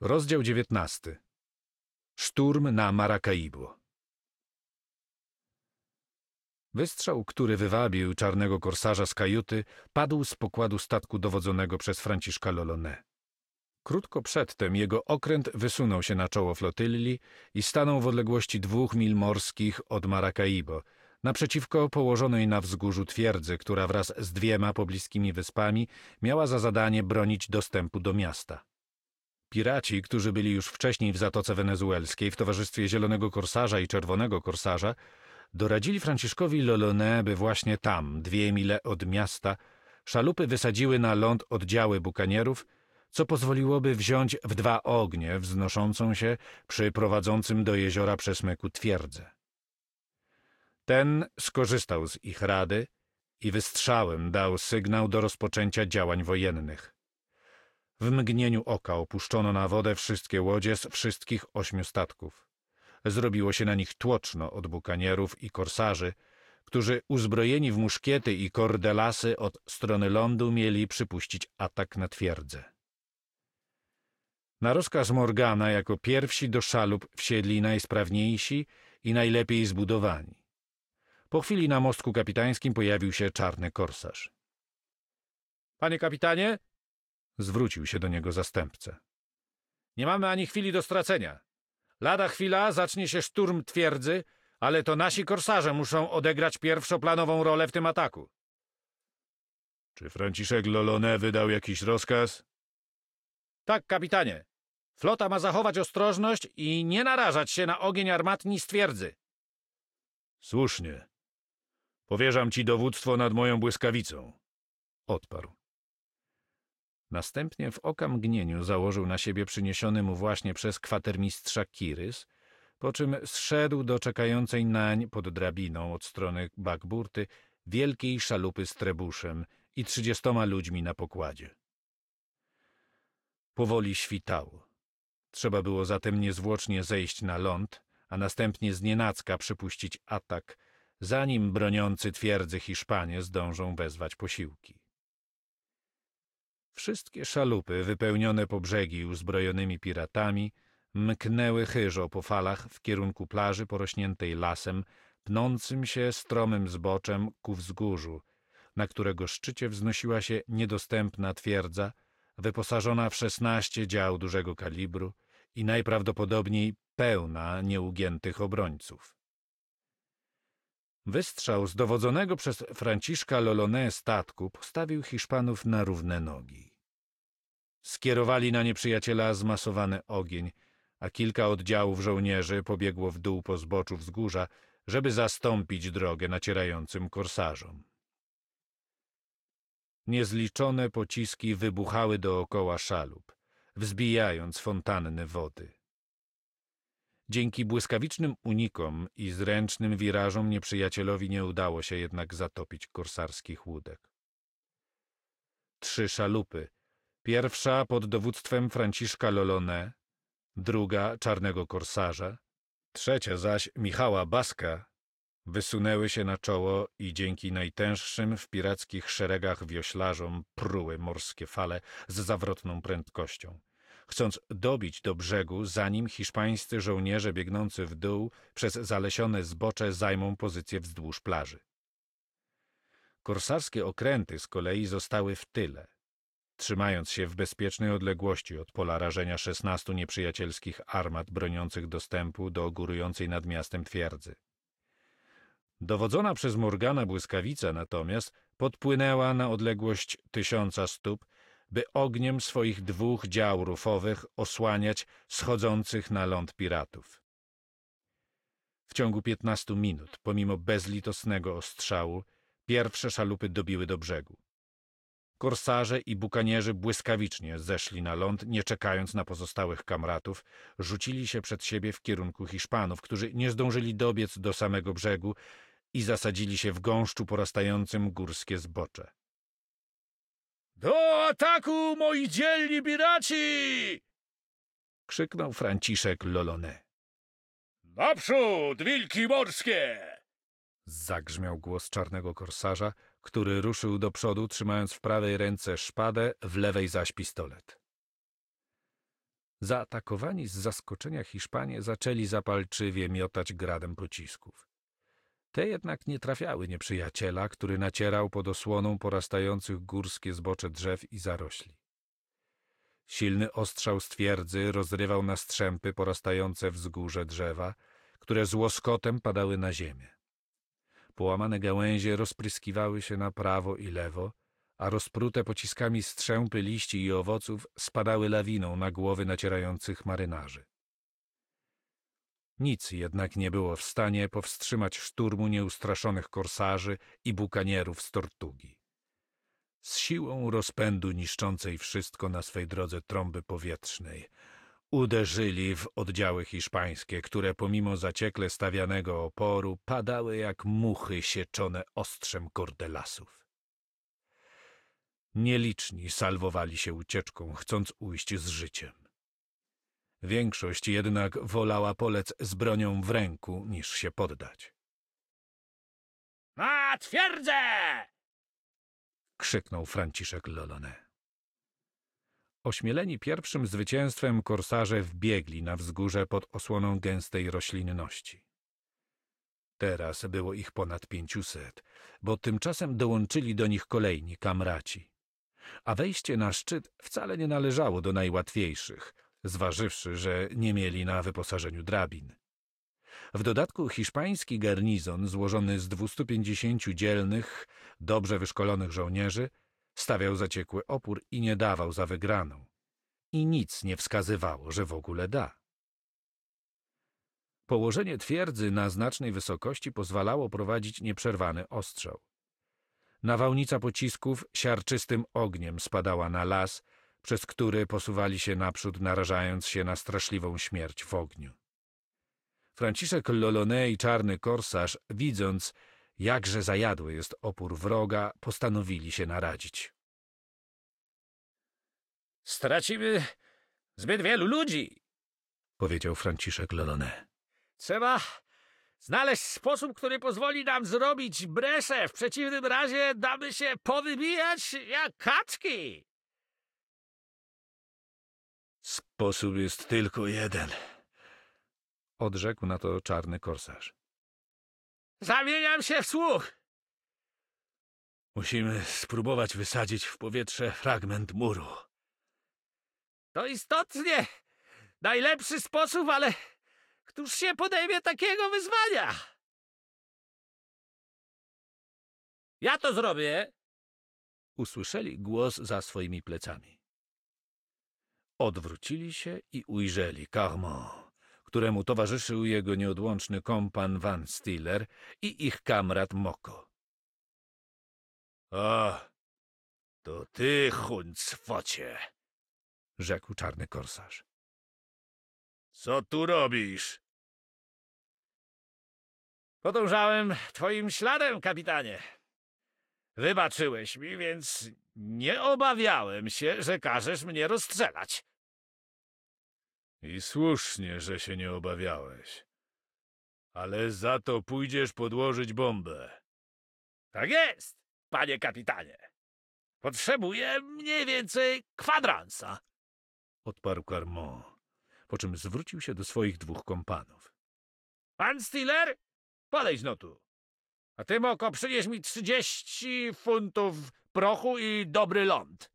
Rozdział 19. Szturm na Maracaibo. Wystrzał, który wywabił czarnego korsarza z kajuty, padł z pokładu statku dowodzonego przez Franciszka Loloné. Krótko przedtem jego okręt wysunął się na czoło flotylli i stanął w odległości 2 mil morskich od Maracaibo, naprzeciwko położonej na wzgórzu twierdzy, która wraz z 2 pobliskimi wyspami miała za zadanie bronić dostępu do miasta. Piraci, którzy byli już wcześniej w Zatoce Wenezuelskiej w towarzystwie Zielonego Korsarza i Czerwonego Korsarza, doradzili Franciszkowi Loloné, by właśnie tam, 2 mile od miasta, szalupy wysadziły na ląd oddziały bukanierów, co pozwoliłoby wziąć w 2 ognie wznoszącą się przy prowadzącym do jeziora przesmyku twierdzę. Ten skorzystał z ich rady i wystrzałem dał sygnał do rozpoczęcia działań wojennych. W mgnieniu oka opuszczono na wodę wszystkie łodzie z wszystkich 8 statków. Zrobiło się na nich tłoczno od bukanierów i korsarzy, którzy uzbrojeni w muszkiety i kordelasy od strony lądu mieli przypuścić atak na twierdzę. Na rozkaz Morgana jako pierwsi do szalup wsiedli najsprawniejsi i najlepiej zbudowani. Po chwili na mostku kapitańskim pojawił się czarny korsarz. — Panie kapitanie! — zwrócił się do niego zastępca. — Nie mamy ani chwili do stracenia. Lada chwila zacznie się szturm twierdzy, ale to nasi korsarze muszą odegrać pierwszoplanową rolę w tym ataku. — Czy Franciszek Loloné wydał jakiś rozkaz? — Tak, kapitanie. Flota ma zachować ostrożność i nie narażać się na ogień armatni z twierdzy. — Słusznie. Powierzam ci dowództwo nad moją błyskawicą — odparł. Następnie w okamgnieniu założył na siebie przyniesiony mu właśnie przez kwatermistrza kirys, po czym zszedł do czekającej nań pod drabiną od strony bakburty wielkiej szalupy z trebuszem i 30 ludźmi na pokładzie. Powoli świtało. Trzeba było zatem niezwłocznie zejść na ląd, a następnie znienacka przypuścić atak, zanim broniący twierdzy Hiszpanie zdążą wezwać posiłki. Wszystkie szalupy wypełnione po brzegi uzbrojonymi piratami mknęły chyżo po falach w kierunku plaży porośniętej lasem, pnącym się stromym zboczem ku wzgórzu, na którego szczycie wznosiła się niedostępna twierdza, wyposażona w 16 dział dużego kalibru i najprawdopodobniej pełna nieugiętych obrońców. Wystrzał z dowodzonego przez Franciszka Loloné statku postawił Hiszpanów na równe nogi. Skierowali na nieprzyjaciela zmasowany ogień, a kilka oddziałów żołnierzy pobiegło w dół po zboczu wzgórza, żeby zastąpić drogę nacierającym korsarzom. Niezliczone pociski wybuchały dookoła szalup, wzbijając fontanny wody. Dzięki błyskawicznym unikom i zręcznym wirażom nieprzyjacielowi nie udało się jednak zatopić korsarskich łódek. 3 szalupy, pierwsza pod dowództwem Franciszka Loloné, druga czarnego korsarza, trzecia zaś Michała Baska, wysunęły się na czoło i dzięki najtęższym w pirackich szeregach wioślarzom pruły morskie fale z zawrotną prędkością, chcąc dobić do brzegu, zanim hiszpańscy żołnierze biegnący w dół przez zalesione zbocze zajmą pozycję wzdłuż plaży. Korsarskie okręty z kolei zostały w tyle, trzymając się w bezpiecznej odległości od pola rażenia 16 nieprzyjacielskich armat broniących dostępu do górującej nad miastem twierdzy. Dowodzona przez Morgana błyskawica natomiast podpłynęła na odległość 1000 stóp, by ogniem swoich 2 dział rufowych osłaniać schodzących na ląd piratów. W ciągu 15 minut, pomimo bezlitosnego ostrzału, pierwsze szalupy dobiły do brzegu. Korsarze i bukanierzy błyskawicznie zeszli na ląd, nie czekając na pozostałych kamratów, rzucili się przed siebie w kierunku Hiszpanów, którzy nie zdążyli dobiec do samego brzegu i zasadzili się w gąszczu porastającym górskie zbocze. — Do ataku, moi dzielni piraci! — krzyknął Franciszek Loloné. — Naprzód, wilki morskie! — zagrzmiał głos czarnego korsarza, który ruszył do przodu, trzymając w prawej ręce szpadę, w lewej zaś pistolet. Zaatakowani z zaskoczenia Hiszpanie zaczęli zapalczywie miotać gradem pocisków. Te jednak nie trafiały nieprzyjaciela, który nacierał pod osłoną porastających górskie zbocze drzew i zarośli. Silny ostrzał z twierdzy rozrywał na strzępy porastające wzgórze drzewa, które z łoskotem padały na ziemię. Połamane gałęzie rozpryskiwały się na prawo i lewo, a rozprute pociskami strzępy liści i owoców spadały lawiną na głowy nacierających marynarzy. Nic jednak nie było w stanie powstrzymać szturmu nieustraszonych korsarzy i bukanierów z Tortugi. Z siłą rozpędu niszczącej wszystko na swej drodze trąby powietrznej uderzyli w oddziały hiszpańskie, które pomimo zaciekle stawianego oporu padały jak muchy sieczone ostrzem kordelasów. Nieliczni salwowali się ucieczką, chcąc ujść z życiem. Większość jednak wolała polec z bronią w ręku, niż się poddać. — Na twierdzę! — krzyknął Franciszek Loloné. Ośmieleni pierwszym zwycięstwem korsarze wbiegli na wzgórze pod osłoną gęstej roślinności. Teraz było ich ponad 500, bo tymczasem dołączyli do nich kolejni kamraci. A wejście na szczyt wcale nie należało do najłatwiejszych, zważywszy, że nie mieli na wyposażeniu drabin. W dodatku hiszpański garnizon, złożony z 250 dzielnych, dobrze wyszkolonych żołnierzy, stawiał zaciekły opór i nie dawał za wygraną. I nic nie wskazywało, że w ogóle da. Położenie twierdzy na znacznej wysokości pozwalało prowadzić nieprzerwany ostrzał. Nawałnica pocisków siarczystym ogniem spadała na las, przez który posuwali się naprzód, narażając się na straszliwą śmierć w ogniu. Franciszek Loloné i czarny korsarz, widząc, jakże zajadły jest opór wroga, postanowili się naradzić. — Stracimy zbyt wielu ludzi — powiedział Franciszek Loloné. — Trzeba znaleźć sposób, który pozwoli nam zrobić breszę. W przeciwnym razie damy się powybijać jak kaczki. — Sposób jest tylko jeden — odrzekł na to czarny korsarz. — Zamieniam się w słuch. — Musimy spróbować wysadzić w powietrze fragment muru. — To istotnie najlepszy sposób, ale któż się podejmie takiego wyzwania? — Ja to zrobię! — usłyszeli głos za swoimi plecami. Odwrócili się i ujrzeli Carmont, któremu towarzyszył jego nieodłączny kompan Van Stiller i ich kamrat Moko. — A, to ty, chuncwocie! — rzekł czarny korsarz. — Co tu robisz? — Podążałem twoim śladem, kapitanie. Wybaczyłeś mi, więc nie obawiałem się, że każesz mnie rozstrzelać. — I słusznie, że się nie obawiałeś. Ale za to pójdziesz podłożyć bombę. — Tak jest, panie kapitanie. Potrzebuję mniej więcej kwadransa — odparł Carmont, po czym zwrócił się do swoich dwóch kompanów. — Pan Stiller, podejdź no tu. A ty, Moko, przynieś mi 30 funtów prochu i dobry ląd.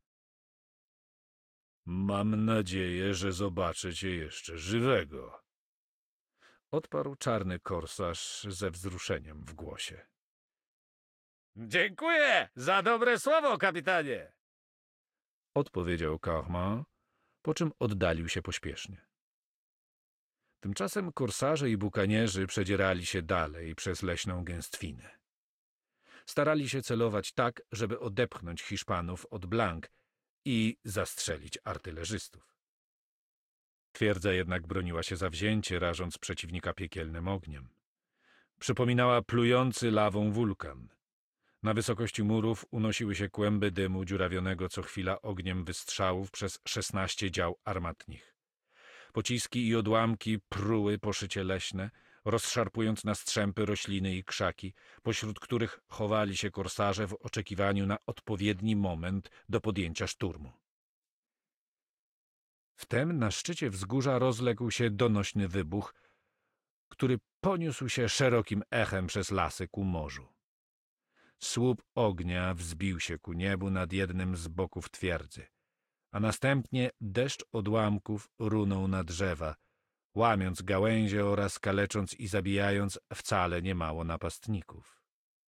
— Mam nadzieję, że zobaczę cię jeszcze żywego — odparł czarny korsarz ze wzruszeniem w głosie. — Dziękuję za dobre słowo, kapitanie — odpowiedział Carmont, po czym oddalił się pośpiesznie. Tymczasem korsarze i bukanierzy przedzierali się dalej przez leśną gęstwinę. Starali się celować tak, żeby odepchnąć Hiszpanów od Blanc i zastrzelić artylerzystów. Twierdza jednak broniła się zawzięcie, rażąc przeciwnika piekielnym ogniem. Przypominała plujący lawą wulkan. Na wysokości murów unosiły się kłęby dymu dziurawionego co chwila ogniem wystrzałów przez 16 dział armatnich. Pociski i odłamki pruły po szycie leśne, rozszarpując na strzępy rośliny i krzaki, pośród których chowali się korsarze w oczekiwaniu na odpowiedni moment do podjęcia szturmu. W Wtem na szczycie wzgórza rozległ się donośny wybuch, który poniósł się szerokim echem przez lasy ku morzu. Słup ognia wzbił się ku niebu nad jednym z boków twierdzy, a następnie deszcz odłamków runął na drzewa, łamiąc gałęzie oraz kalecząc i zabijając wcale niemało napastników.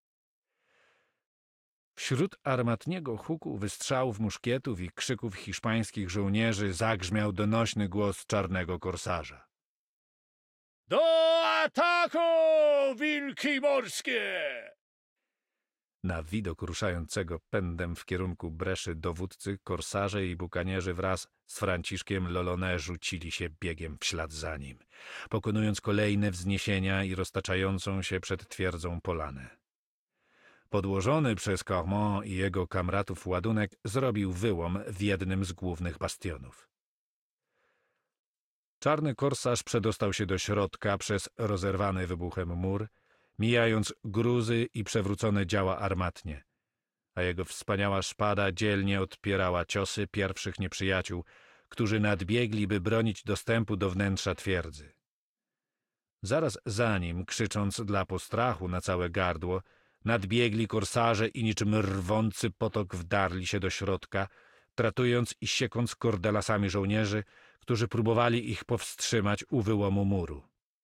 Wśród armatniego huku wystrzałów muszkietów i krzyków hiszpańskich żołnierzy zagrzmiał donośny głos czarnego korsarza. Do ataku, wilki morskie! Na widok ruszającego pędem w kierunku breszy dowódcy, korsarze i bukanierzy wraz z Franciszkiem Loloné rzucili się biegiem w ślad za nim, pokonując kolejne wzniesienia i roztaczającą się przed twierdzą polanę. Podłożony przez Cormont i jego kamratów ładunek zrobił wyłom w jednym z głównych bastionów. Czarny korsarz przedostał się do środka przez rozerwany wybuchem mur, mijając gruzy i przewrócone działa armatnie, a jego wspaniała szpada dzielnie odpierała ciosy pierwszych nieprzyjaciół, którzy nadbiegli, by bronić dostępu do wnętrza twierdzy. Zaraz za nim, krzycząc dla postrachu na całe gardło, nadbiegli korsarze i niczym rwący potok wdarli się do środka, tratując i siekąc kordelasami żołnierzy, którzy próbowali ich powstrzymać u wyłomu muru.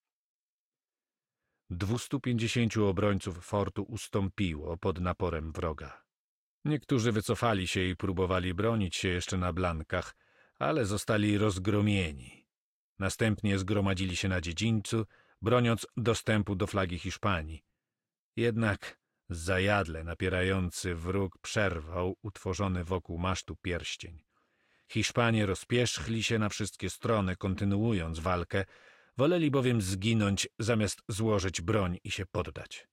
250 obrońców fortu ustąpiło pod naporem wroga. Niektórzy wycofali się i próbowali bronić się jeszcze na blankach, ale zostali rozgromieni. Następnie zgromadzili się na dziedzińcu, broniąc dostępu do flagi Hiszpanii. Jednak zajadle napierający wróg przerwał utworzony wokół masztu pierścień. Hiszpanie rozpierzchli się na wszystkie strony, kontynuując walkę, woleli bowiem zginąć, zamiast złożyć broń i się poddać.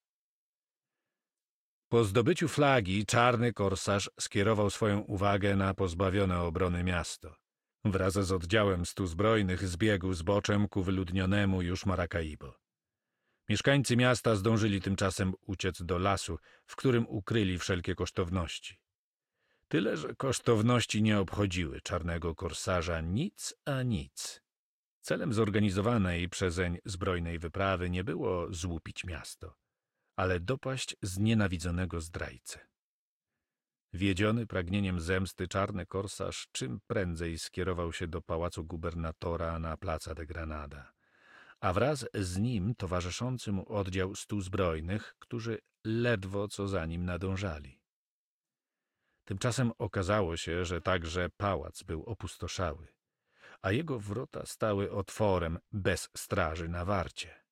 Po zdobyciu flagi czarny korsarz skierował swoją uwagę na pozbawione obrony miasto. Wraz z oddziałem 100 zbrojnych zbiegł zboczem ku wyludnionemu już Maracaibo. Mieszkańcy miasta zdążyli tymczasem uciec do lasu, w którym ukryli wszelkie kosztowności. Tyle, że kosztowności nie obchodziły czarnego korsarza nic a nic. Celem zorganizowanej przezeń zbrojnej wyprawy nie było złupić miasto, ale dopaść znienawidzonego zdrajcę. Wiedziony pragnieniem zemsty, czarny korsarz czym prędzej skierował się do pałacu gubernatora na Plaza de Granada, a wraz z nim towarzyszący mu oddział 100 zbrojnych, którzy ledwo co za nim nadążali. Tymczasem okazało się, że także pałac był opustoszały, a jego wrota stały otworem bez straży na warcie.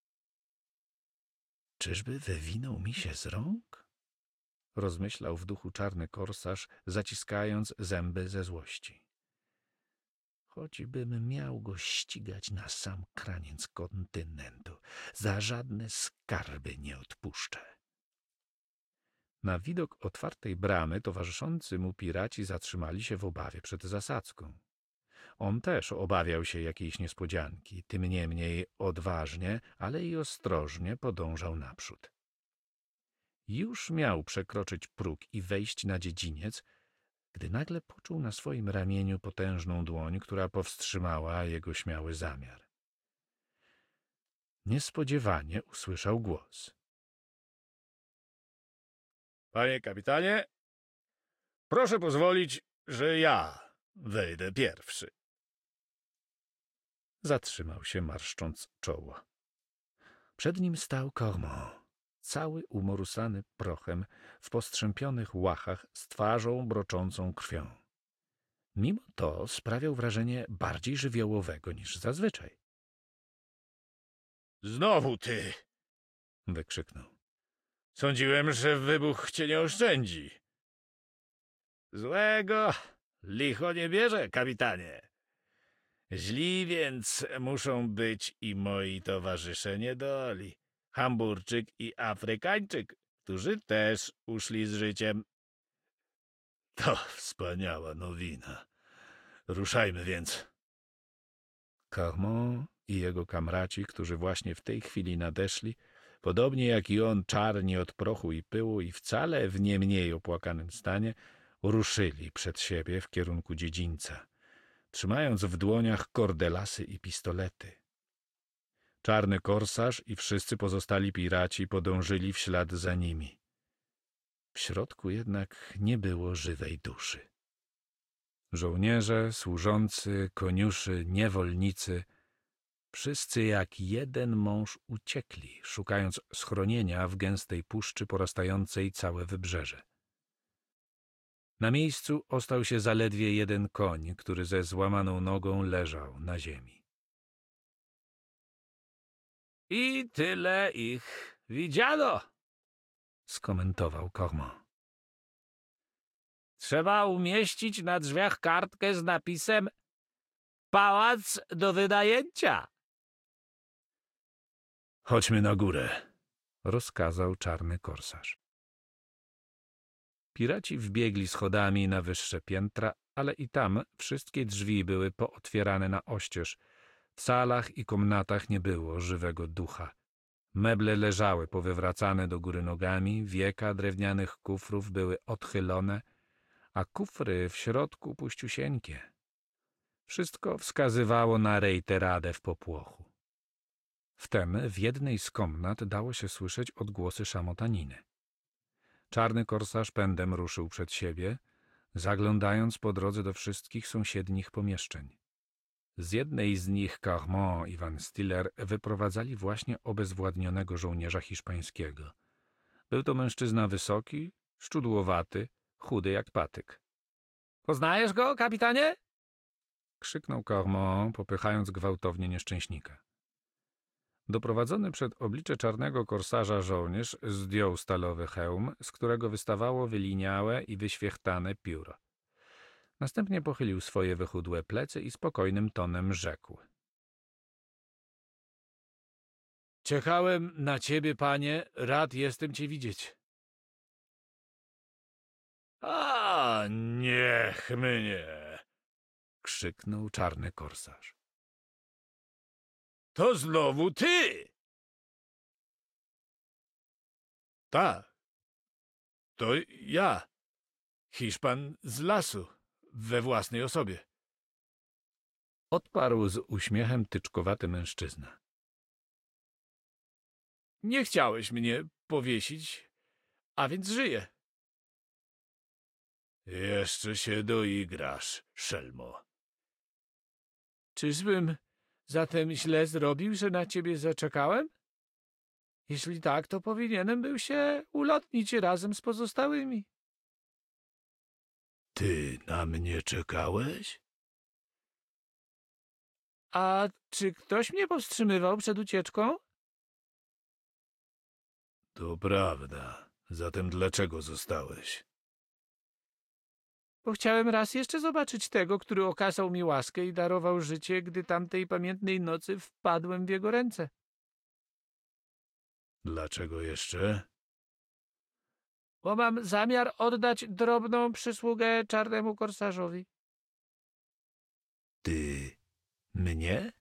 Czyżby wywinął mi się z rąk? Rozmyślał w duchu czarny korsarz, zaciskając zęby ze złości. Choćbym miał go ścigać na sam kraniec kontynentu, za żadne skarby nie odpuszczę. Na widok otwartej bramy towarzyszący mu piraci zatrzymali się w obawie przed zasadzką. On też obawiał się jakiejś niespodzianki, tym niemniej odważnie, ale i ostrożnie podążał naprzód. Już miał przekroczyć próg i wejść na dziedziniec, gdy nagle poczuł na swoim ramieniu potężną dłoń, która powstrzymała jego śmiały zamiar. Niespodziewanie usłyszał głos. Panie kapitanie, proszę pozwolić, że ja wejdę pierwszy. Zatrzymał się, marszcząc czoło. Przed nim stał Cormont, cały umorusany prochem, w postrzępionych łachach, z twarzą broczącą krwią. Mimo to sprawiał wrażenie bardziej żywiołowego niż zazwyczaj. — Znowu ty! — wykrzyknął. — Sądziłem, że wybuch cię nie oszczędzi. — Złego licho nie bierze, kapitanie. Źli więc muszą być i moi towarzysze niedoli, Hamburczyk i Afrykańczyk, którzy też uszli z życiem. To wspaniała nowina. Ruszajmy więc. Cormont i jego kamraci, którzy właśnie w tej chwili nadeszli, podobnie jak i on, czarni od prochu i pyłu i wcale w nie mniej opłakanym stanie, ruszyli przed siebie w kierunku dziedzińca, trzymając w dłoniach kordelasy i pistolety. Czarny korsarz i wszyscy pozostali piraci podążyli w ślad za nimi. W środku jednak nie było żywej duszy. Żołnierze, służący, koniuszy, niewolnicy, wszyscy jak jeden mąż uciekli, szukając schronienia w gęstej puszczy porastającej całe wybrzeże. Na miejscu ostał się zaledwie jeden koń, który ze złamaną nogą leżał na ziemi. I tyle ich widziano, skomentował Cormont. Trzeba umieścić na drzwiach kartkę z napisem „Pałac do wynajęcia”. Chodźmy na górę, rozkazał czarny korsarz. Piraci wbiegli schodami na wyższe piętra, ale i tam wszystkie drzwi były pootwierane na oścież. W salach i komnatach nie było żywego ducha. Meble leżały powywracane do góry nogami, wieka drewnianych kufrów były odchylone, a kufry w środku puściusieńkie. Wszystko wskazywało na rejteradę w popłochu. Wtem w jednej z komnat dało się słyszeć odgłosy szamotaniny. Czarny korsarz pędem ruszył przed siebie, zaglądając po drodze do wszystkich sąsiednich pomieszczeń. Z jednej z nich Cormont i Van Stiller wyprowadzali właśnie obezwładnionego żołnierza hiszpańskiego. Był to mężczyzna wysoki, szczudłowaty, chudy jak patyk. — Poznajesz go, kapitanie? — krzyknął Cormont, popychając gwałtownie nieszczęśnika. Doprowadzony przed oblicze czarnego korsarza żołnierz zdjął stalowy hełm, z którego wystawało wyliniałe i wyświechtane pióro. Następnie pochylił swoje wychudłe plecy i spokojnym tonem rzekł. — Czekałem na ciebie, panie, rad jestem cię widzieć. — A, niech mnie! — krzyknął czarny korsarz. — To znowu ty! — Tak, to ja, Hiszpan z lasu, we własnej osobie. Odparł z uśmiechem tyczkowaty mężczyzna. Nie chciałeś mnie powiesić, a więc żyję. Jeszcze się doigrasz, szelmo. Czyżbym zatem źle zrobił, że na ciebie zaczekałem? Jeśli tak, to powinienem był się ulotnić razem z pozostałymi. Ty na mnie czekałeś? A czy ktoś mnie powstrzymywał przed ucieczką? To prawda. Zatem dlaczego zostałeś? Bo chciałem raz jeszcze zobaczyć tego, który okazał mi łaskę i darował życie, gdy tamtej pamiętnej nocy wpadłem w jego ręce. Dlaczego jeszcze? Bo mam zamiar oddać drobną przysługę czarnemu korsarzowi. Ty mnie?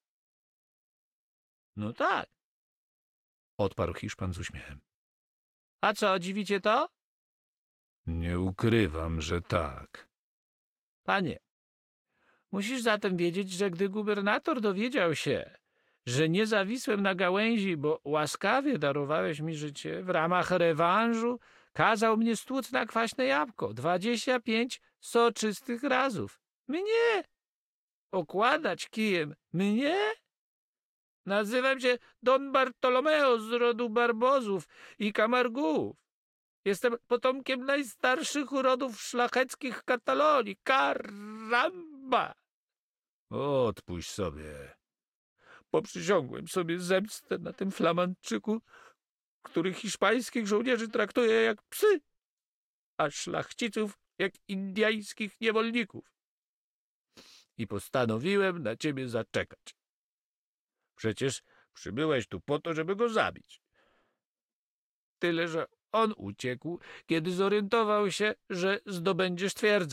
No tak, odparł Hiszpan z uśmiechem. A co, dziwicie to? Nie ukrywam, że tak. Panie, musisz zatem wiedzieć, że gdy gubernator dowiedział się, że nie zawisłem na gałęzi, bo łaskawie darowałeś mi życie, w ramach rewanżu kazał mnie stłuc na kwaśne jabłko 25 soczystych razów. Mnie! Okładać kijem mnie? Nazywam się Don Bartolomeo z rodu Barbozów i Camargów. Jestem potomkiem najstarszych rodów szlacheckich Katalonii. Caramba! Odpuść sobie. Poprzysiągłem sobie zemstę na tym Flamandczyku, który hiszpańskich żołnierzy traktuje jak psy, a szlachciców jak indyjskich niewolników. I postanowiłem na ciebie zaczekać. Przecież przybyłeś tu po to, żeby go zabić. Tyle, że on uciekł, kiedy zorientował się, że zdobędziesz twierdzę.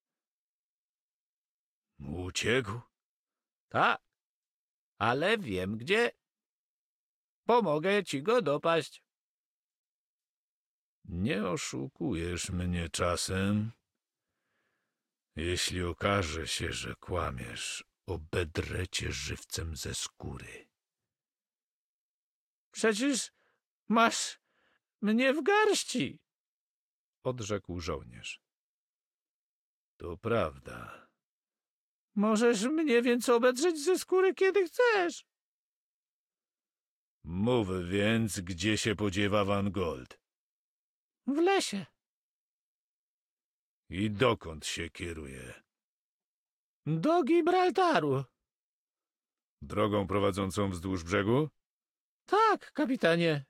Uciekł? Tak, ale wiem gdzie. Pomogę ci go dopaść. Nie oszukujesz mnie czasem? Jeśli okaże się, że kłamiesz, obedrę cię żywcem ze skóry. Przecież masz mnie w garści. Odrzekł żołnierz. To prawda. Możesz mnie więc obedrzeć ze skóry, kiedy chcesz. Mów więc, gdzie się podziewa Van Gold W lesie. i dokąd się kieruje. Do Gibraltaru. Drogą prowadzącą wzdłuż brzegu? Tak, kapitanie.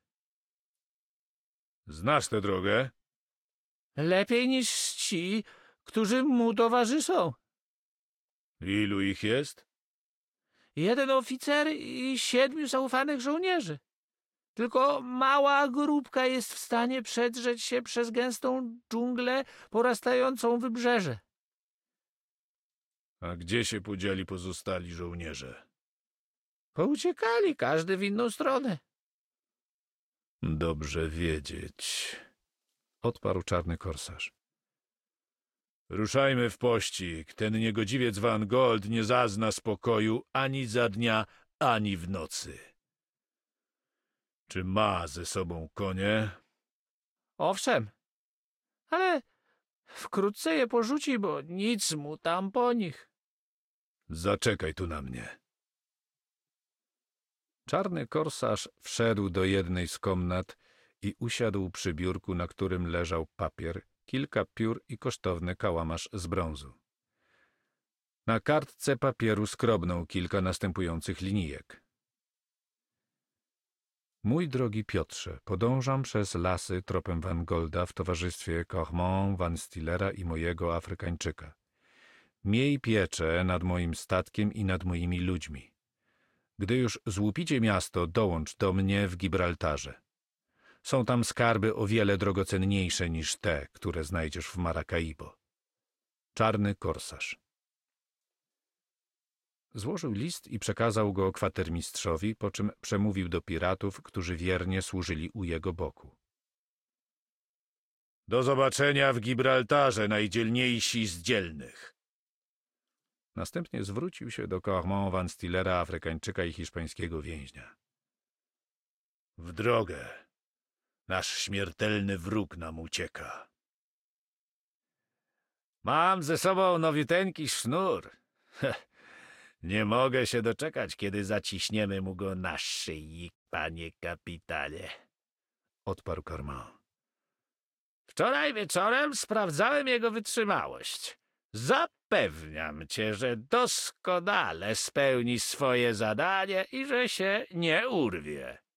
Znasz tę drogę? Lepiej niż ci, którzy mu towarzyszą. Ilu ich jest? 1 oficer i 7 zaufanych żołnierzy. Tylko mała grupka jest w stanie przedrzeć się przez gęstą dżunglę porastającą wybrzeże. A gdzie się podzieli pozostali żołnierze? Pouciekali, każdy w inną stronę. Dobrze wiedzieć, odparł czarny korsarz. Ruszajmy w pościg. Ten niegodziwiec Van Gold nie zazna spokoju ani za dnia, ani w nocy. Czy ma ze sobą konie? Owszem, ale wkrótce je porzuci, bo nic mu tam po nich. Zaczekaj tu na mnie. Czarny korsarz wszedł do jednej z komnat i usiadł przy biurku, na którym leżał papier, kilka piór i kosztowny kałamarz z brązu. Na kartce papieru skrobnął kilka następujących linijek. Mój drogi Piotrze, podążam przez lasy tropem Van Golda w towarzystwie Cormont, Van Stillera i mojego Afrykańczyka. Miej pieczę nad moim statkiem i nad moimi ludźmi. Gdy już złupicie miasto, dołącz do mnie w Gibraltarze. Są tam skarby o wiele drogocenniejsze niż te, które znajdziesz w Maracaibo. Czarny korsarz. Złożył list i przekazał go kwatermistrzowi, po czym przemówił do piratów, którzy wiernie służyli u jego boku. Do zobaczenia w Gibraltarze, najdzielniejsi z dzielnych. Następnie zwrócił się do Cormont, Van Stillera, Afrykańczyka i hiszpańskiego więźnia. W drogę. Nasz śmiertelny wróg nam ucieka. Mam ze sobą nowiuteńki sznur. Nie mogę się doczekać, kiedy zaciśniemy mu go na szyi, panie kapitanie, odparł Cormont. Wczoraj wieczorem sprawdzałem jego wytrzymałość. Zapewniam cię, że doskonale spełni swoje zadanie i że się nie urwie.